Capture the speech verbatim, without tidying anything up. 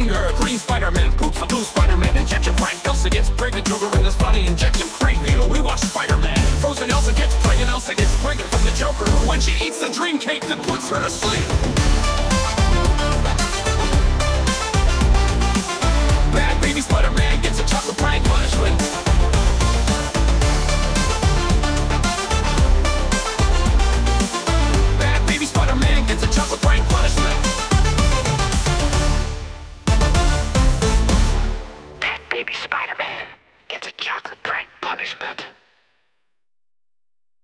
finger. Green Spider-Man poops on blue Spider-Man injection. Frank Elsa gets pregnant, Joker in this funny injection. Preview, we watch Spider-Man. Frozen Elsa gets pregnant, Elsa gets pregnant from the Joker when she eats the dream cake that puts her to sleep. Bad baby Spider-Man